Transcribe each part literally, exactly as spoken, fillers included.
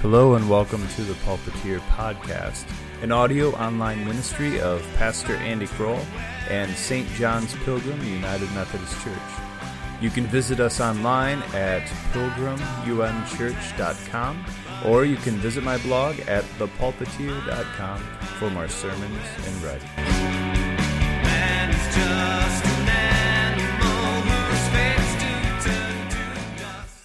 Hello and welcome to the Pulpiteer Podcast, an audio online ministry of Pastor Andy Kroll and Saint John's Pilgrim United Methodist Church. You can visit us online at pilgrim u m church dot com, or you can visit my blog at the pulpiteer dot com for more sermons and writing. Man is just an animal whose fates do turn to dust.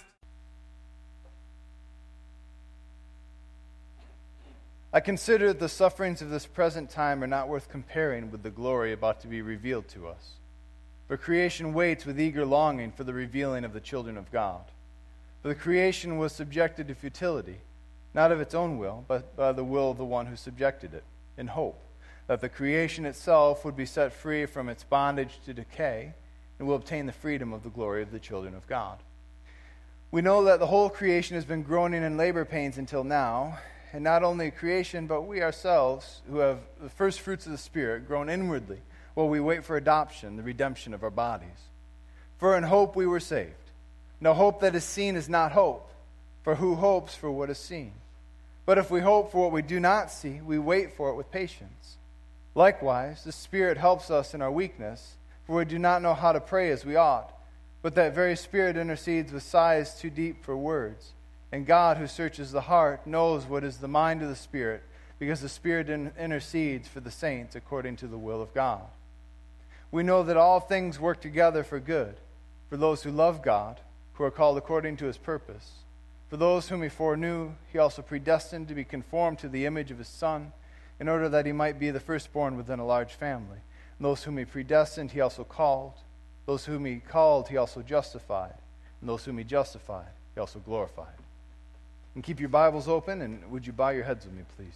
I consider that the sufferings of this present time are not worth comparing with the glory about to be revealed to us. For creation waits with eager longing for the revealing of the children of God. For the creation was subjected to futility, not of its own will, but by the will of the one who subjected it, in hope that the creation itself would be set free from its bondage to decay and will obtain the freedom of the glory of the children of God. We know that the whole creation has been groaning in labor pains until now, and not only creation, but we ourselves, who have the first fruits of the Spirit, groan inwardly while we wait for adoption, the redemption of our bodies. For in hope we were saved. Now hope that is seen is not hope, for who hopes for what is seen? But if we hope for what we do not see, we wait for it with patience. Likewise, the Spirit helps us in our weakness, for we do not know how to pray as we ought, but that very Spirit intercedes with sighs too deep for words. And God, who searches the heart, knows what is the mind of the Spirit, because the Spirit in- intercedes for the saints according to the will of God. We know that all things work together for good, for those who love God, who are called according to His purpose. For those whom He foreknew, He also predestined to be conformed to the image of His Son, in order that He might be the firstborn within a large family. And those whom He predestined, He also called. Those whom He called, He also justified. And those whom He justified, He also glorified. And keep your Bibles open, and would you bow your heads with me, please?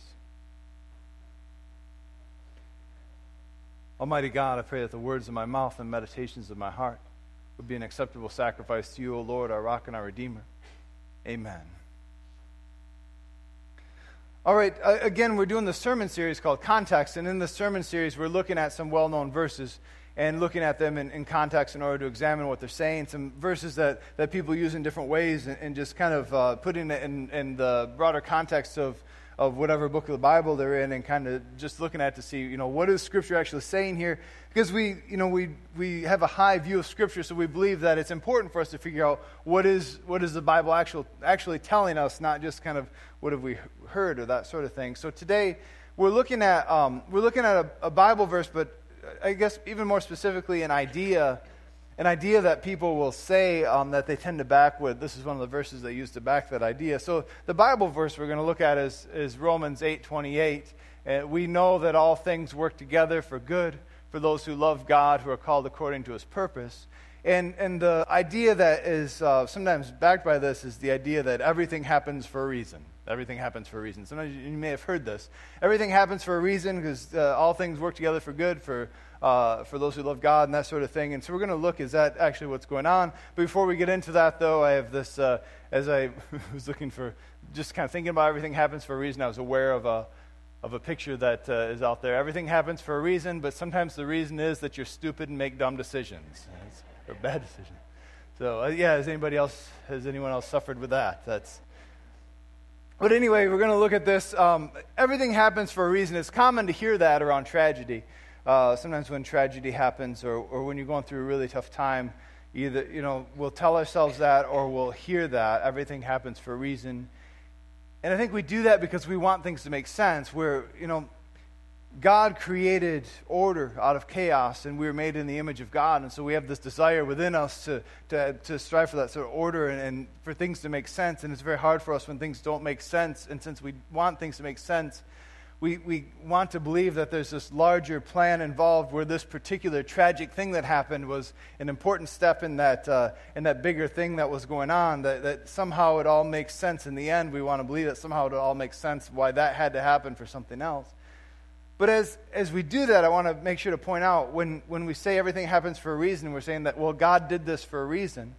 Almighty God, I pray that the words of my mouth and meditations of my heart would be an acceptable sacrifice to you, O Lord, our rock and our Redeemer. Amen. All right, uh, again, we're doing the sermon series called Context, and in this sermon series, we're looking at some well-known verses and looking at them in, in context in order to examine what they're saying, some verses that, that people use in different ways, and, and just kind of uh, putting it in, in the broader context of, of whatever book of the Bible they're in, and kind of just looking at to see, you know, what is Scripture actually saying here? Because we, you know, we we have a high view of Scripture, so we believe that it's important for us to figure out what is what is the Bible actual, actually telling us, not just kind of what have we heard or that sort of thing. So today we're looking at um, we're looking at a, a Bible verse, but I guess even more specifically an idea, an idea that people will say um, that they tend to back with. This is one of the verses they use to back that idea. So the Bible verse we're going to look at is, is Romans eight twenty-eight. Uh, we know that all things work together for good for those who love God, who are called according to His purpose. And and the idea that is uh, sometimes backed by this is the idea that everything happens for a reason. Everything happens for a reason. Sometimes you may have heard this. Everything happens for a reason because uh, all things work together for good for uh, for those who love God and that sort of thing. And so we're going to look, is that actually what's going on? But before we get into that, though, I have this, uh, as I was looking for, just kind of thinking about everything happens for a reason, I was aware of a of a picture that uh, is out there. Everything happens for a reason, but sometimes the reason is that you're stupid and make dumb decisions. Or bad decisions. So, uh, yeah, has anybody else, has anyone else suffered with that? That's... But anyway, we're going to look at this. Um, everything happens for a reason. It's common to hear that around tragedy. Uh, sometimes when tragedy happens, or, or when you're going through a really tough time, either, you know, we'll tell ourselves that, or we'll hear that. Everything happens for a reason. And I think we do that because we want things to make sense. Where, you know, God created order out of chaos, and we were made in the image of God, and so we have this desire within us to to, to strive for that sort of order and, and for things to make sense, and it's very hard for us when things don't make sense, and since we want things to make sense, we, we want to believe that there's this larger plan involved where this particular tragic thing that happened was an important step in that uh, in that bigger thing that was going on, that, that somehow it all makes sense in the end. We want to believe that somehow it all makes sense why that had to happen for something else. But as as we do that, I want to make sure to point out, when, when we say everything happens for a reason, we're saying that, well, God did this for a reason,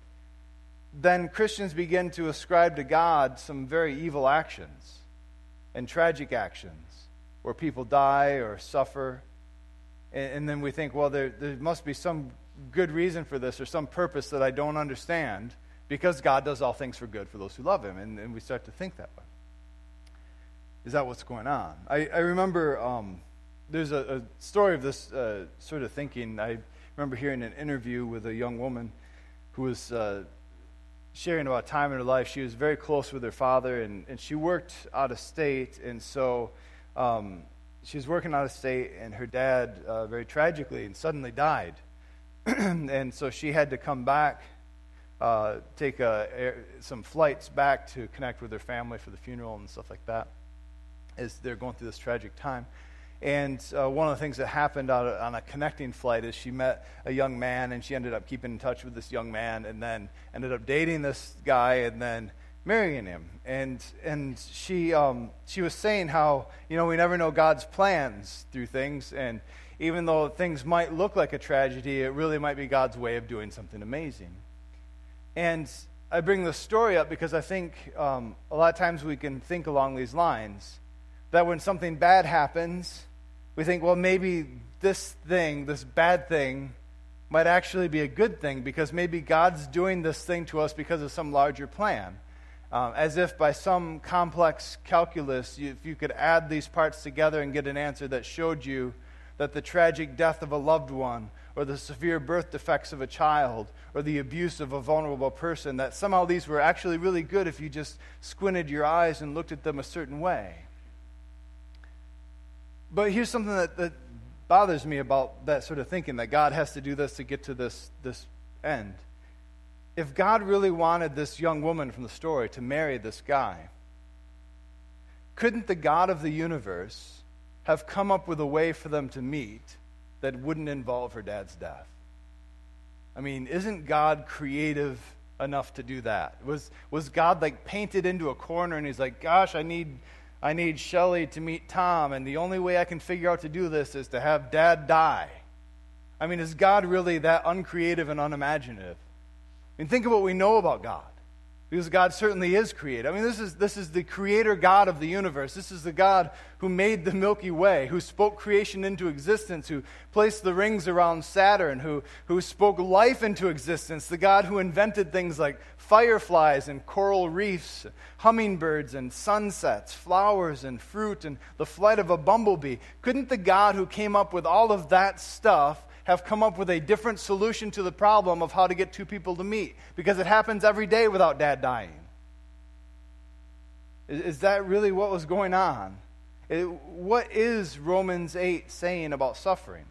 then Christians begin to ascribe to God some very evil actions and tragic actions where people die or suffer. And, and then we think, well, there, there must be some good reason for this or some purpose that I don't understand, because God does all things for good for those who love Him. And, and we start to think that way. Is that what's going on? I, I remember um, there's a, a story of this uh, sort of thinking. I remember hearing an interview with a young woman who was uh, sharing about a time in her life. She was very close with her father, and, and she worked out of state, and so um, she was working out of state, and her dad uh, very tragically and suddenly died. And so she had to come back, uh, take a, air, some flights back to connect with her family for the funeral and stuff like that as they're going through this tragic time. And uh, one of the things that happened on a, on a connecting flight is she met a young man, and she ended up keeping in touch with this young man, and then ended up dating this guy, and then marrying him. And and she um, she was saying how, you know, we never know God's plans through things, and even though things might look like a tragedy, it really might be God's way of doing something amazing. And I bring this story up because I think um, a lot of times we can think along these lines, that when something bad happens, we think, well, maybe this thing, this bad thing, might actually be a good thing, because maybe God's doing this thing to us because of some larger plan. Um, as if by some complex calculus, you, if you could add these parts together and get an answer that showed you that the tragic death of a loved one, or the severe birth defects of a child, or the abuse of a vulnerable person, that somehow these were actually really good if you just squinted your eyes and looked at them a certain way. But here's something that, that bothers me about that sort of thinking, that God has to do this to get to this, this end. If God really wanted this young woman from the story to marry this guy, couldn't the God of the universe have come up with a way for them to meet that wouldn't involve her dad's death? I mean, isn't God creative enough to do that? Was was God like painted into a corner and he's like, gosh, I need I need Shelley to meet Tom, and the only way I can figure out to do this is to have Dad die? I mean, is God really that uncreative and unimaginative? I mean, think of what we know about God. Because God certainly is creative. I mean, this is this is the creator God of the universe. This is the God who made the Milky Way, who spoke creation into existence, who placed the rings around Saturn, who, who spoke life into existence, the God who invented things like fireflies and coral reefs, hummingbirds and sunsets, flowers and fruit, and the flight of a bumblebee. Couldn't the God who came up with all of that stuff have come up with a different solution to the problem of how to get two people to meet? Because it happens every day without Dad dying. Is, is that really what was going on? It, what is Romans eight saying about suffering?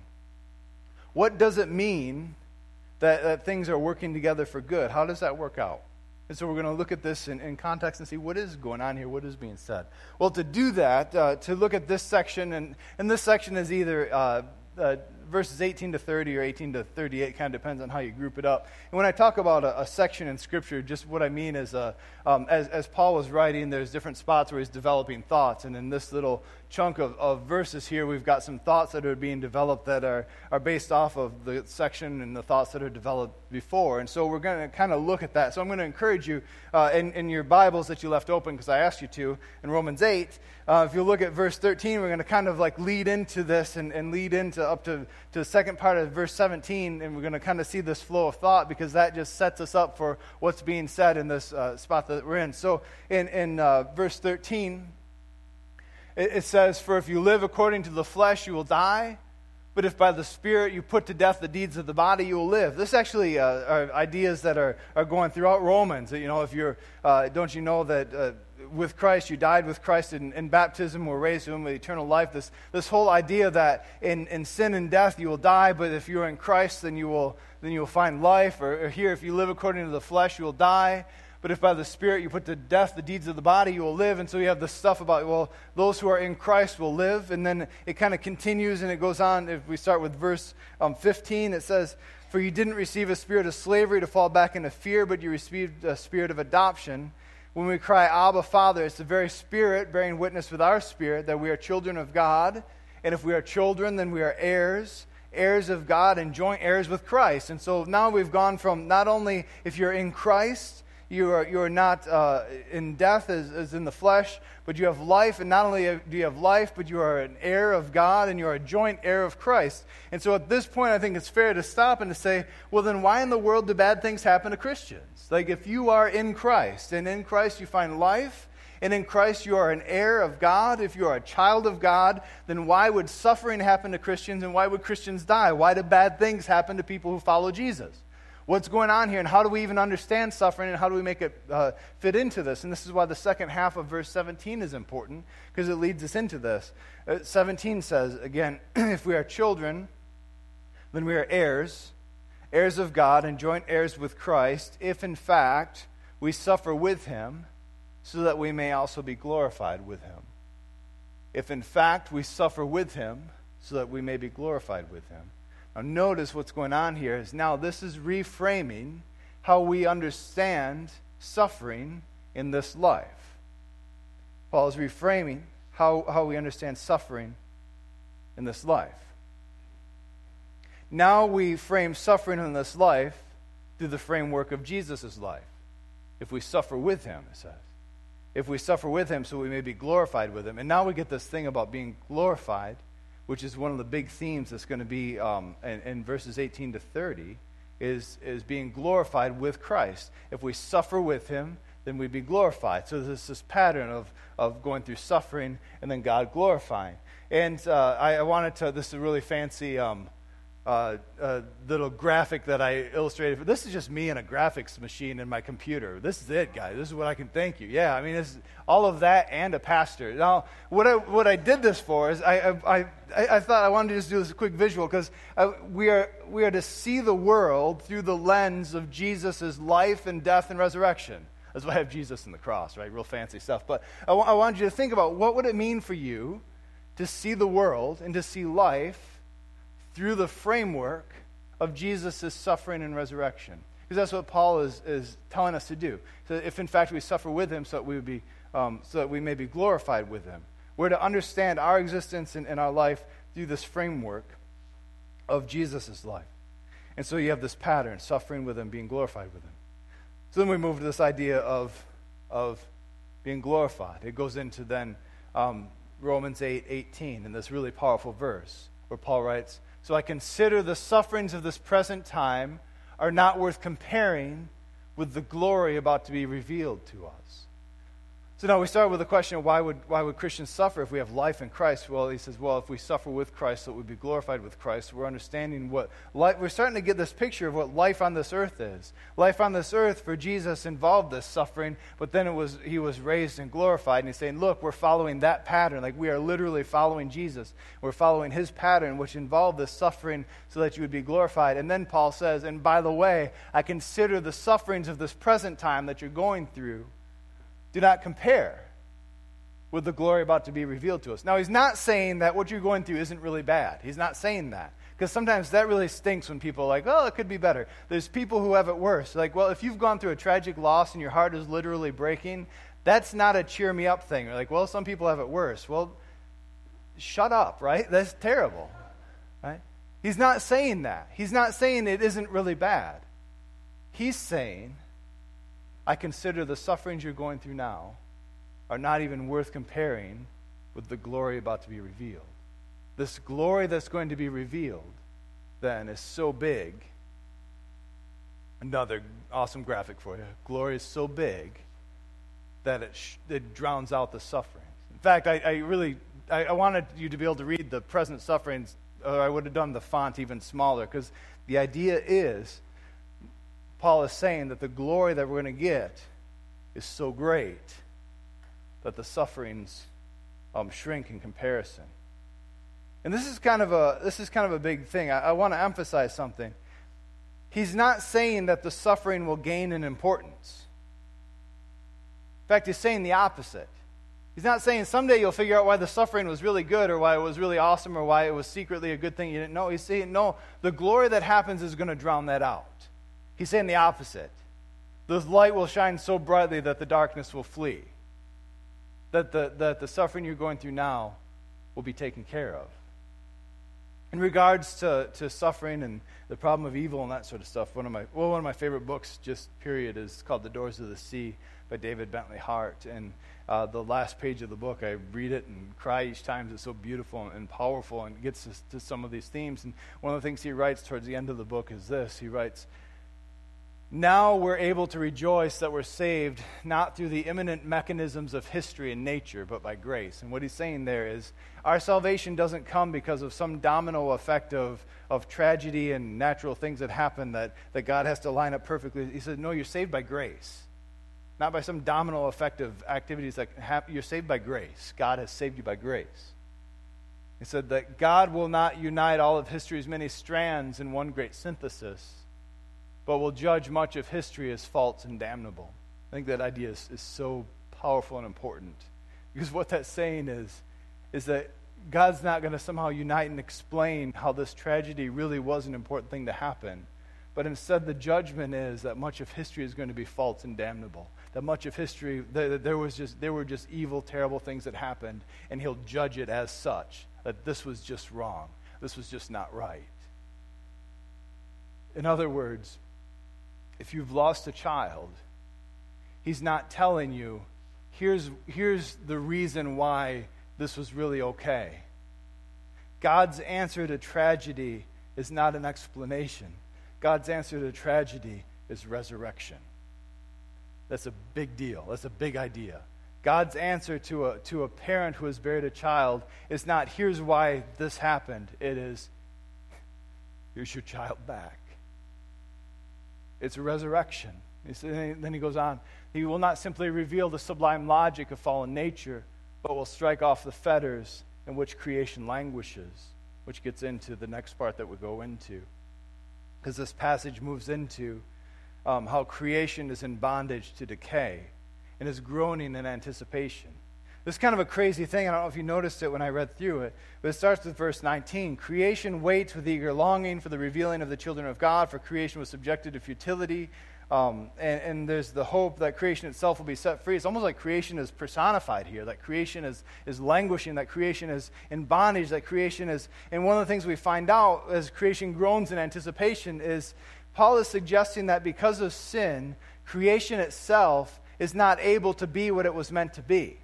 What does it mean that, that things are working together for good? How does that work out? And so we're going to look at this in, in context and see what is going on here, what is being said. Well, to do that, uh, to look at this section, and, and this section is either uh, uh, verses eighteen to thirty or eighteen to thirty-eight, kind of depends on how you group it up. And when I talk about a, a section in Scripture, just what I mean is, uh, um, as, as Paul was writing, there's different spots where he's developing thoughts. And in this little chunk of, of verses here, we've got some thoughts that are being developed that are, are based off of the section and the thoughts that are developed before. And so we're going to kind of look at that. So I'm going to encourage you uh, in, in your Bibles that you left open, because I asked you to, in Romans eight, uh, if you look at verse thirteen, we're going to kind of like lead into this and, and lead into up to, to the second part of verse seventeen, and we're going to kind of see this flow of thought, because that just sets us up for what's being said in this uh, spot that we're in. So in, in uh, verse thirteen, it, it says, "For if you live according to the flesh, you will die. But if by the Spirit you put to death the deeds of the body, you will live." This actually uh, are ideas that are, are going throughout Romans. You know, if you're, uh, don't you know that uh, with Christ, you died with Christ in, in baptism, were raised to Him with eternal life. This this whole idea that in, in sin and death you will die, but if you're in Christ, then you will then you will find life. Or, or here, if you live according to the flesh, you will die. But if by the Spirit you put to death the deeds of the body, you will live. And so you have this stuff about, well, those who are in Christ will live. And then it kind of continues and it goes on. If we start with verse um, fifteen, it says, "For you didn't receive a spirit of slavery to fall back into fear, but you received a spirit of adoption. When we cry, Abba, Father, it's the very Spirit bearing witness with our spirit that we are children of God. And if we are children, then we are heirs, heirs of God and joint heirs with Christ." And so now we've gone from not only if you're in Christ, You are you are not uh, in death as, as in the flesh, but you have life. And not only do you have life, but you are an heir of God and you are a joint heir of Christ. And so at this point, I think it's fair to stop and to say, well, then why in the world do bad things happen to Christians? Like if you are in Christ, and in Christ you find life, and in Christ you are an heir of God, if you are a child of God, then why would suffering happen to Christians and why would Christians die? Why do bad things happen to people who follow Jesus? What's going on here, and how do we even understand suffering, and how do we make it uh, fit into this? And this is why the second half of verse seventeen is important, because it leads us into this. Uh, seventeen says, again, if we are children, then we are heirs, heirs of God, and joint heirs with Christ, if in fact we suffer with him, so that we may also be glorified with him. If in fact we suffer with him, so that we may be glorified with him. Now notice what's going on here is now this is reframing how we understand suffering in this life. Paul is reframing how, how we understand suffering in this life. Now we frame suffering in this life through the framework of Jesus' life. If we suffer with him, it says. If we suffer with him so we may be glorified with him. And now we get this thing about being glorified, which is one of the big themes that's going to be um, in, in verses eighteen to thirty, is, is being glorified with Christ. If we suffer with him, then we'd be glorified. So there's this pattern of, of going through suffering and then God glorifying. And uh, I, I wanted to, this is a really fancy um, uh, uh, little graphic that I illustrated. This is just me and a graphics machine in my computer. This is it, guys. This is what I can thank you. Yeah, I mean, this is all of that and a pastor. Now, what I what I did this for is I I, I, I thought I wanted to just do this quick visual because we are we are to see the world through the lens of Jesus' life and death and resurrection. That's why I have Jesus on the cross, right? Real fancy stuff. But I, I wanted you to think about what would it mean for you to see the world and to see life through the framework of Jesus' suffering and resurrection. Because that's what Paul is, is telling us to do. So if in fact we suffer with him so that we would be um, so that we may be glorified with him. We're to understand our existence and, and our life through this framework of Jesus' life. And so you have this pattern, suffering with him, being glorified with him. So then we move to this idea of, of being glorified. It goes into then um, Romans eight eighteen in this really powerful verse where Paul writes, "So I consider the sufferings of this present time are not worth comparing with the glory about to be revealed to us." So now we start with the question of why would why would Christians suffer if we have life in Christ? Well, he says, well, if we suffer with Christ, so that we'd be glorified with Christ. We're understanding what life, we're starting to get this picture of what life on this earth is. Life on this earth for Jesus involved this suffering, but then it was he was raised and glorified. And he's saying, look, we're following that pattern. Like we are literally following Jesus. We're following his pattern, which involved this suffering so that you would be glorified. And then Paul says, and by the way, I consider the sufferings of this present time that you're going through do not compare with the glory about to be revealed to us. Now, he's not saying that what you're going through isn't really bad. He's not saying that. Because sometimes that really stinks when people are like, oh, it could be better. There's people who have it worse. Like, well, if you've gone through a tragic loss and your heart is literally breaking, that's not a cheer me up thing. You're like, well, some people have it worse. Well, shut up, right? That's terrible, right? He's not saying that. He's not saying it isn't really bad. He's saying, I consider the sufferings you're going through now are not even worth comparing with the glory about to be revealed. This glory that's going to be revealed then is so big. Another awesome graphic for you. Glory is so big that it, sh- it drowns out the sufferings. In fact, I, I really, I, I wanted you to be able to read the present sufferings, or I would have done the font even smaller, because the idea is, Paul is saying that the glory that we're going to get is so great that the sufferings um, shrink in comparison. And this is kind of a this is kind of a big thing. I, I want to emphasize something. He's not saying that the suffering will gain in importance. In fact, he's saying the opposite. He's not saying someday you'll figure out why the suffering was really good or why it was really awesome or why it was secretly a good thing you didn't know. He's saying, no, the glory that happens is going to drown that out. He's saying the opposite. The light will shine so brightly that the darkness will flee. That the, that the suffering you're going through now will be taken care of. In regards to, to suffering and the problem of evil and that sort of stuff, one of my well, one of my favorite books, just period, is called The Doors of the Sea by David Bentley Hart. And uh, the last page of the book, I read it and cry each time. It's so beautiful and powerful and gets to, to some of these themes. And one of the things he writes towards the end of the book is this. He writes, now we're able to rejoice that we're saved not through the imminent mechanisms of history and nature, but by grace. And what he's saying there is our salvation doesn't come because of some domino effect of, of tragedy and natural things that happen that, that God has to line up perfectly. He said, no, you're saved by grace. Not by some domino effect of activities that happen. You're saved by grace. God has saved you by grace. He said that God will not unite all of history's many strands in one great synthesis, but will judge much of history as false and damnable. I think that idea is, is so powerful and important. Because what that's saying is, is that God's not going to somehow unite and explain how this tragedy really was an important thing to happen. But instead the judgment is that much of history is going to be false and damnable. That much of history, that there was just there were just evil, terrible things that happened, and he'll judge it as such. That this was just wrong. This was just not right. In other words, if you've lost a child, he's not telling you, here's, here's the reason why this was really okay. God's answer to tragedy is not an explanation. God's answer to tragedy is resurrection. That's a big deal. That's a big idea. God's answer to a, to a parent who has buried a child is not, here's why this happened. It is, here's your child back. It's a resurrection. Then he goes on. He will not simply reveal the sublime logic of fallen nature, but will strike off the fetters in which creation languishes, which gets into the next part that we go into. Because this passage moves into um, how creation is in bondage to decay and is groaning in anticipation. This is kind of a crazy thing. I don't know if you noticed it when I read through it, but it starts with verse nineteen. Creation waits with eager longing for the revealing of the children of God, for creation was subjected to futility. Um, and, and there's the hope that creation itself will be set free. It's almost like creation is personified here, that creation is, is languishing, that creation is in bondage, that creation is... And one of the things we find out as creation groans in anticipation is Paul is suggesting that because of sin, creation itself is not able to be what it was meant to be.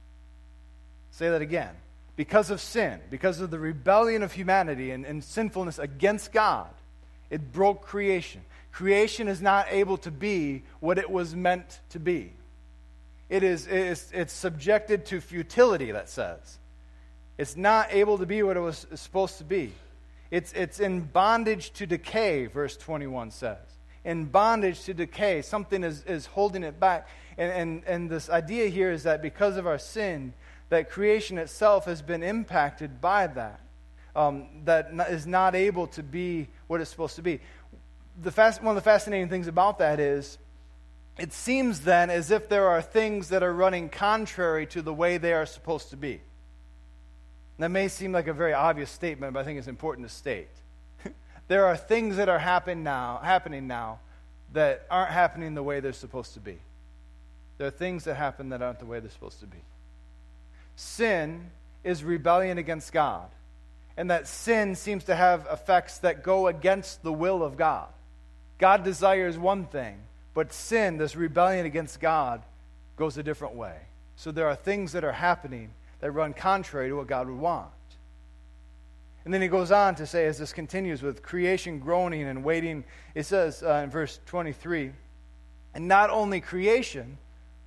Say that again. Because of sin, because of the rebellion of humanity and, and sinfulness against God, it broke creation. Creation is not able to be what it was meant to be. It is, it is it's subjected to futility, that says. It's not able to be what it was supposed to be. It's, it's in bondage to decay, verse twenty-one says. In bondage to decay. Something is, is holding it back. And, and, and this idea here is that because of our sin, that creation itself has been impacted by that. Um, that is not able to be what it's supposed to be. The fast, one of the fascinating things about that is, it seems then as if there are things that are running contrary to the way they are supposed to be. That may seem like a very obvious statement, but I think it's important to state. There are things that are happen now, happening now that aren't happening the way they're supposed to be. There are things that happen that aren't the way they're supposed to be. Sin is rebellion against God, and that sin seems to have effects that go against the will of God. God desires one thing, but sin, this rebellion against God, goes a different way. So there are things that are happening that run contrary to what God would want. And then he goes on to say, as this continues with creation groaning and waiting, it says uh, in verse twenty-three, and not only creation,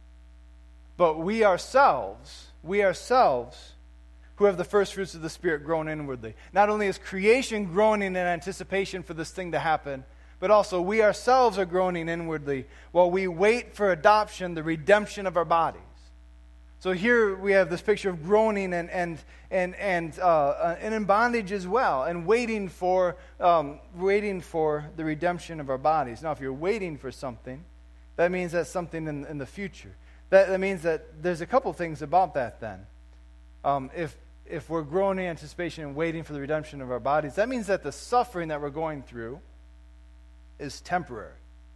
but we ourselves, we ourselves, who have the first fruits of the Spirit groan inwardly. Not only is creation groaning in anticipation for this thing to happen, but also we ourselves are groaning inwardly while we wait for adoption, the redemption of our bodies. So here we have this picture of groaning and and and and uh, and in bondage as well, and waiting for um, waiting for the redemption of our bodies. Now, if you're waiting for something, that means that's something in, in the future. That, that means that there's a couple things about that. Then, um, if if we're groaning in anticipation and waiting for the redemption of our bodies, that means that the suffering that we're going through is temporary.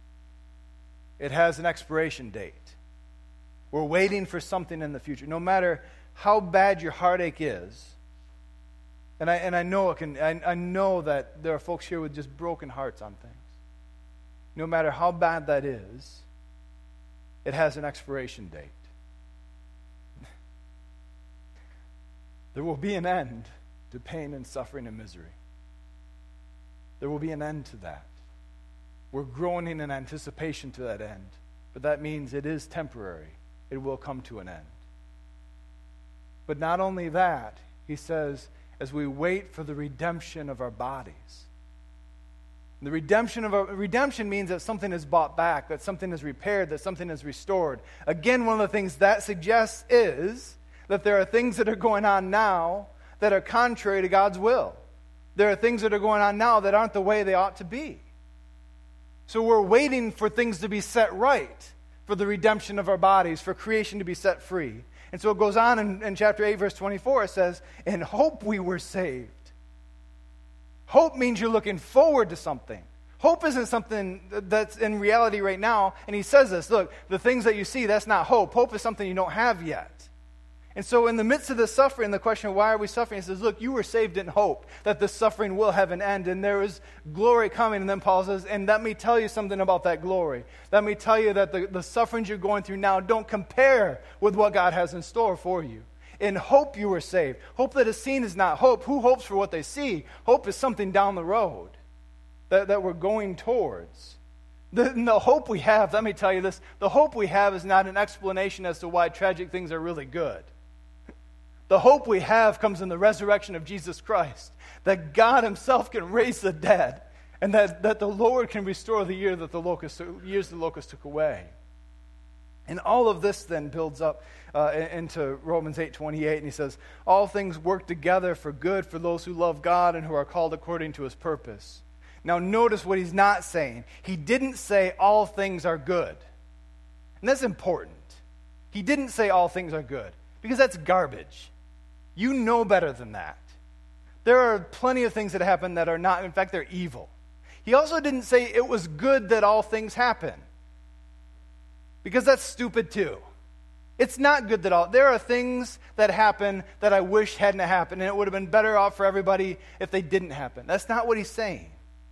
It has an expiration date. We're waiting for something in the future. No matter how bad your heartache is, and I and I know it can. I, I know that there are folks here with just broken hearts on things. No matter how bad that is, it has an expiration date. There will be an end to pain and suffering and misery. There will be an end to that. We're groaning in anticipation to that end. But that means it is temporary. It will come to an end. But not only that, he says, as we wait for the redemption of our bodies. The redemption of our, redemption means that something is bought back, that something is repaired, that something is restored. Again, one of the things that suggests is that there are things that are going on now that are contrary to God's will. There are things that are going on now that aren't the way they ought to be. So we're waiting for things to be set right, for the redemption of our bodies, for creation to be set free. And so it goes on in, in chapter eight, verse twenty-four, it says, in hope we were saved. Hope means you're looking forward to something. Hope isn't something that's in reality right now. And he says this, look, the things that you see, that's not hope. Hope is something you don't have yet. And so in the midst of the suffering, the question of why are we suffering, he says, look, you were saved in hope that this suffering will have an end and there is glory coming. And then Paul says, and let me tell you something about that glory. Let me tell you that the, the sufferings you're going through now don't compare with what God has in store for you. In hope you were saved. Hope that is seen is not hope. Who hopes for what they see? Hope is something down the road that, that we're going towards. The, the hope we have, let me tell you this, the hope we have is not an explanation as to why tragic things are really good. The hope we have comes in the resurrection of Jesus Christ, that God himself can raise the dead, and that, that the Lord can restore the year that the locust, years the locust took away. And all of this then builds up uh, into Romans eight twenty-eight, and he says, all things work together for good for those who love God and who are called according to his purpose. Now notice what he's not saying. He didn't say all things are good. And that's important. He didn't say all things are good, because that's garbage. You know better than that. There are plenty of things that happen that are not, in fact, they're evil. He also didn't say it was good that all things happen, because that's stupid too. It's not good that all, there are things that happen that I wish hadn't happened, and it would have been better off for everybody if they didn't happen. That's not what he's saying.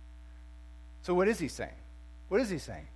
So what is he saying? What is he saying?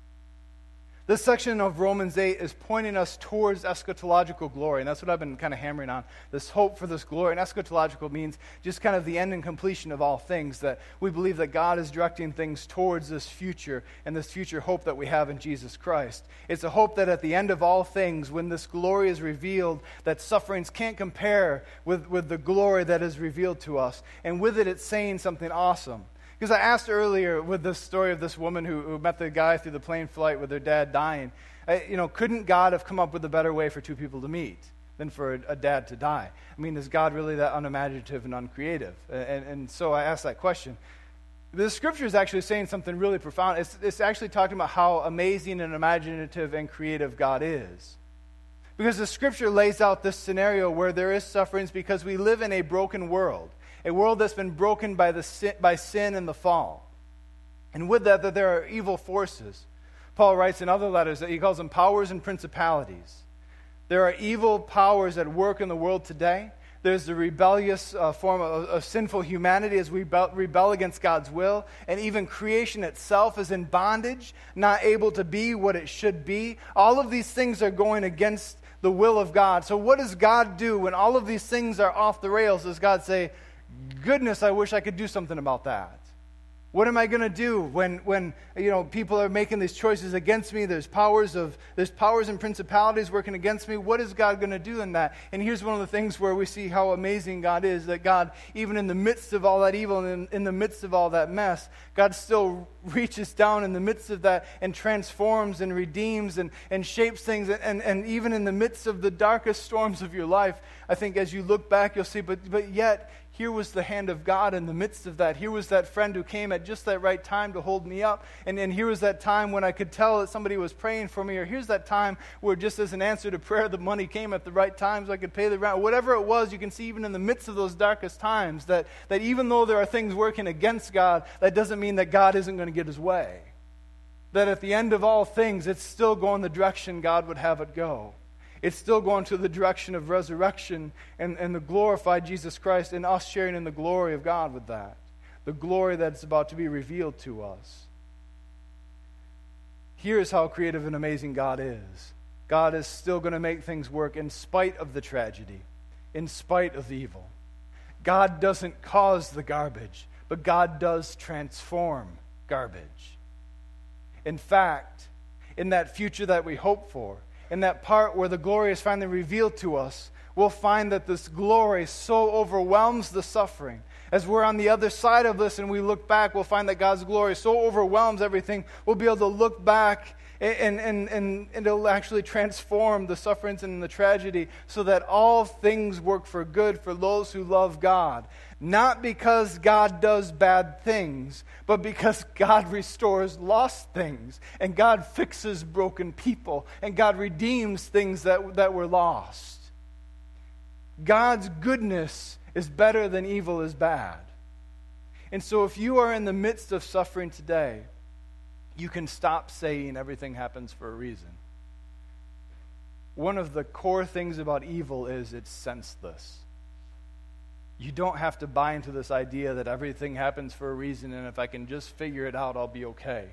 This section of Romans eight is pointing us towards eschatological glory, and that's what I've been kind of hammering on, this hope for this glory. And eschatological means just kind of the end and completion of all things, that we believe that God is directing things towards this future and this future hope that we have in Jesus Christ. It's a hope that at the end of all things, when this glory is revealed, that sufferings can't compare with, with the glory that is revealed to us. And with it, it's saying something awesome. Because I asked earlier with this story of this woman who, who met the guy through the plane flight with their dad dying, I, you know, couldn't God have come up with a better way for two people to meet than for a, a dad to die? I mean, is God really that unimaginative and uncreative? And, and so I asked that question. The scripture is actually saying something really profound. It's, it's actually talking about how amazing and imaginative and creative God is. Because the scripture lays out this scenario where there is sufferings because we live in a broken world. A world that's been broken by the sin, by sin and the fall. And with that, that there are evil forces. Paul writes in other letters that he calls them powers and principalities. There are evil powers at work in the world today. There's the rebellious uh, form of, of sinful humanity as we rebel, rebel against God's will. And even creation itself is in bondage, not able to be what it should be. All of these things are going against the will of God. So what does God do when all of these things are off the rails? Does God say, goodness, I wish I could do something about that? What am I going to do when, when you know, people are making these choices against me? There's powers of there's powers and principalities working against me. What is God going to do in that? And here's one of the things where we see how amazing God is, that God, even in the midst of all that evil and in, in the midst of all that mess, God still reaches down in the midst of that and transforms and redeems and, and shapes things. And, and, and even in the midst of the darkest storms of your life, I think as you look back, you'll see, but but yet, here was the hand of God in the midst of that. Here was that friend who came at just that right time to hold me up. And, and here was that time when I could tell that somebody was praying for me. Or here's that time where just as an answer to prayer, the money came at the right time so I could pay the rent. Whatever it was, you can see even in the midst of those darkest times that, that even though there are things working against God, that doesn't mean that God isn't going to get his way. That at the end of all things, it's still going the direction God would have it go. It's still going to the direction of resurrection and, and the glorified Jesus Christ and us sharing in the glory of God with that. The glory that's about to be revealed to us. Here's how creative and amazing God is. God is still going to make things work in spite of the tragedy, in spite of the evil. God doesn't cause the garbage, but God does transform garbage. In fact, in that future that we hope for, in that part where the glory is finally revealed to us, we'll find that this glory so overwhelms the suffering. As we're on the other side of this and we look back, we'll find that God's glory so overwhelms everything, we'll be able to look back and, and, and, and it'll actually transform the sufferings and the tragedy so that all things work for good for those who love God. Not because God does bad things, but because God restores lost things, and God fixes broken people, and God redeems things that, that were lost. God's goodness is better than evil is bad. And so if you are in the midst of suffering today, you can stop saying everything happens for a reason. One of the core things about evil is it's senseless. You don't have to buy into this idea that everything happens for a reason, and if I can just figure it out, I'll be okay.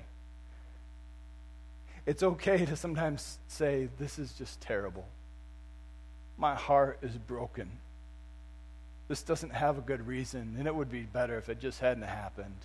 It's okay to sometimes say, this is just terrible. My heart is broken. This doesn't have a good reason, and it would be better if it just hadn't happened.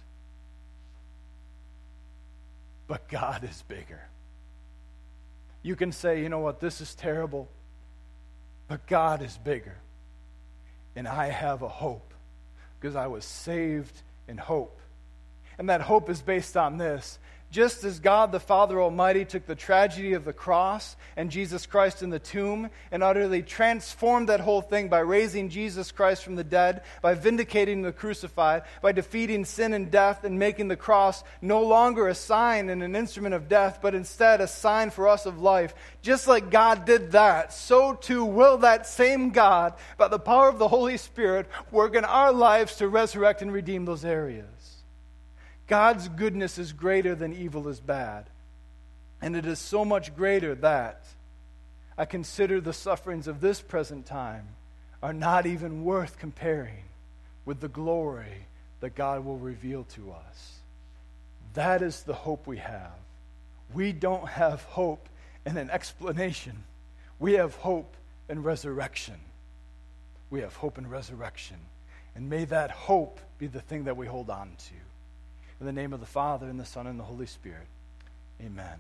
But God is bigger. You can say, you know what, this is terrible, but God is bigger. And I have a hope because I was saved in hope. And that hope is based on this. Just as God the Father Almighty took the tragedy of the cross and Jesus Christ in the tomb and utterly transformed that whole thing by raising Jesus Christ from the dead, by vindicating the crucified, by defeating sin and death and making the cross no longer a sign and an instrument of death, but instead a sign for us of life. Just like God did that, so too will that same God, by the power of the Holy Spirit, work in our lives to resurrect and redeem those areas. God's goodness is greater than evil is bad. And it is so much greater that I consider the sufferings of this present time are not even worth comparing with the glory that God will reveal to us. That is the hope we have. We don't have hope in an explanation. We have hope in resurrection. We have hope in resurrection. And may that hope be the thing that we hold on to. In the name of the Father, and the Son, and the Holy Spirit. Amen.